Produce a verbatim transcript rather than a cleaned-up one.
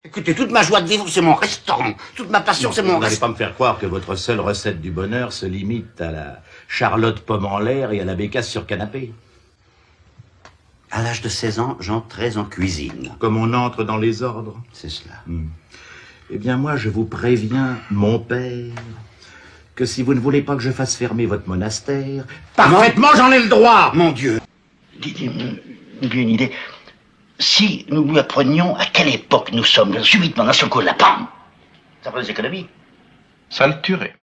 Écoutez, toute ma joie de vivre, c'est mon restaurant. Toute ma passion, c'est mon Vous n'allez restaurant. pas me faire croire que votre seule recette du bonheur se limite à la Charlotte pomme en l'air et à la bécasse sur canapé. À l'âge de seize ans, j'entrais en cuisine. Comme on entre dans les ordres. C'est cela. Hmm. Eh bien, moi, je vous préviens, mon père, que si vous ne voulez pas que je fasse fermer votre monastère, parfaitement, j'en ai le droit. Mon Dieu. Dites-moi, j'ai une idée. Si nous lui apprenions à quelle époque nous sommes, subitement, d'un seul coup, la pam, ça ferait des économies. Ça le tuerait.